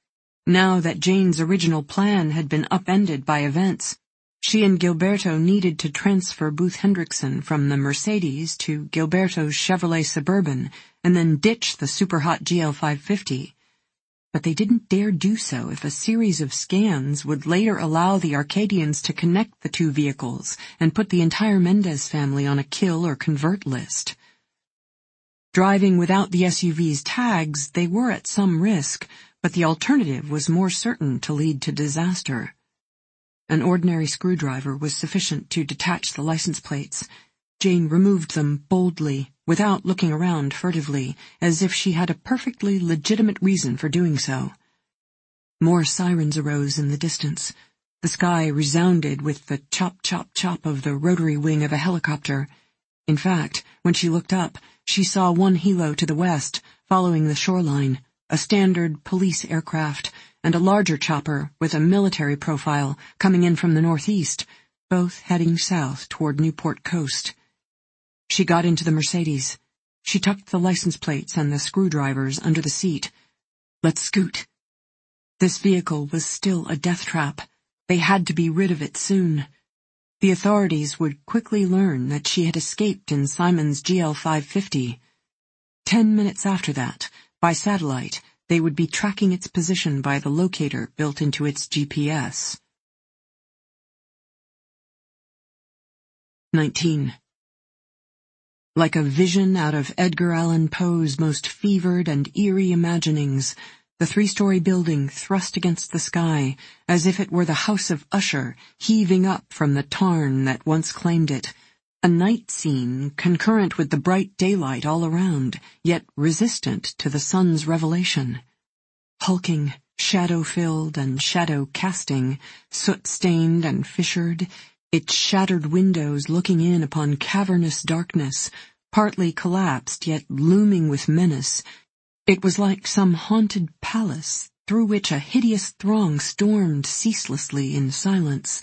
Now that Jane's original plan had been upended by events, she and Gilberto needed to transfer Booth Hendrickson from the Mercedes to Gilberto's Chevrolet Suburban and then ditch the super-hot G L five fifty. But they didn't dare do so if a series of scans would later allow the Arcadians to connect the two vehicles and put the entire Mendez family on a kill or convert list. Driving without the S U V's tags, they were at some risk, but the alternative was more certain to lead to disaster. An ordinary screwdriver was sufficient to detach the license plates. Jane removed them boldly, without looking around furtively, as if she had a perfectly legitimate reason for doing so. More sirens arose in the distance. The sky resounded with the chop-chop-chop of the rotary wing of a helicopter. In fact, when she looked up, she saw one helo to the west, following the shoreline, a standard police aircraft, and a larger chopper with a military profile coming in from the northeast, both heading south toward Newport Coast. She got into the Mercedes. She tucked the license plates and the screwdrivers under the seat. Let's scoot. This vehicle was still a death trap. They had to be rid of it soon. The authorities would quickly learn that she had escaped in Simon's G L five fifty. Ten minutes after that, by satellite, they would be tracking its position by the locator built into its G P S. nineteen. Like a vision out of Edgar Allan Poe's most fevered and eerie imaginings, the three-story building thrust against the sky as if it were the house of Usher heaving up from the tarn that once claimed it, a night scene concurrent with the bright daylight all around, yet resistant to the sun's revelation. Hulking, shadow-filled and shadow-casting, soot-stained and fissured, its shattered windows looking in upon cavernous darkness, partly collapsed yet looming with menace, it was like some haunted palace through which a hideous throng stormed ceaselessly in silence.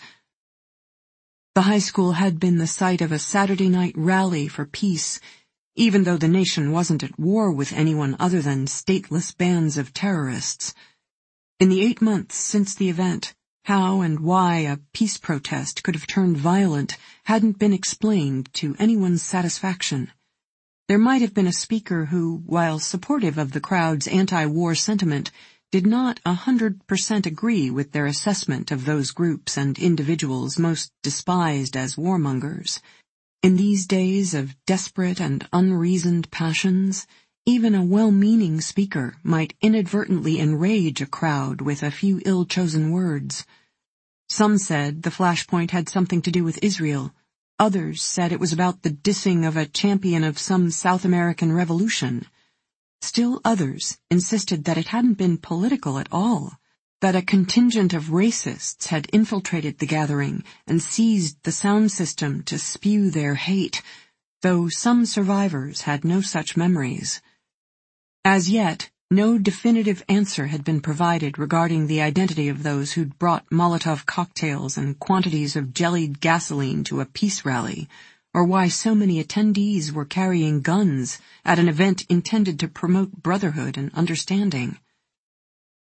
The high school had been the site of a Saturday night rally for peace, even though the nation wasn't at war with anyone other than stateless bands of terrorists. In the eight months since the event, how and why a peace protest could have turned violent hadn't been explained to anyone's satisfaction. There might have been a speaker who, while supportive of the crowd's anti-war sentiment, did not a hundred percent agree with their assessment of those groups and individuals most despised as warmongers. In these days of desperate and unreasoned passions, even a well-meaning speaker might inadvertently enrage a crowd with a few ill-chosen words. Some said the flashpoint had something to do with Israel. Others said it was about the dissing of a champion of some South American revolution. Still others insisted that it hadn't been political at all, that a contingent of racists had infiltrated the gathering and seized the sound system to spew their hate, though some survivors had no such memories. As yet, no definitive answer had been provided regarding the identity of those who'd brought Molotov cocktails and quantities of jellied gasoline to a peace rally, or why so many attendees were carrying guns at an event intended to promote brotherhood and understanding.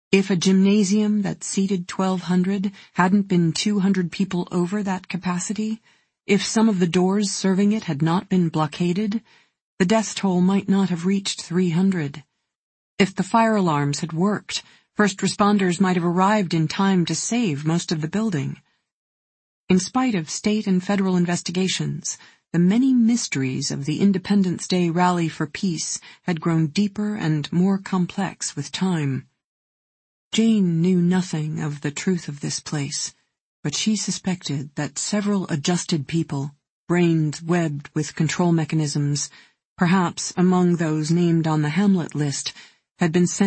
If a gymnasium that seated twelve hundred hadn't been two hundred people over that capacity, if some of the doors serving it had not been blockaded, the death toll might not have reached three hundred. If the fire alarms had worked, first responders might have arrived in time to save most of the building. In spite of state and federal investigations, the many mysteries of the Independence Day Rally for Peace had grown deeper and more complex with time. Jane knew nothing of the truth of this place, but she suspected that several adjusted people, brains webbed with control mechanisms, perhaps among those named on the Hamlet list, had been sent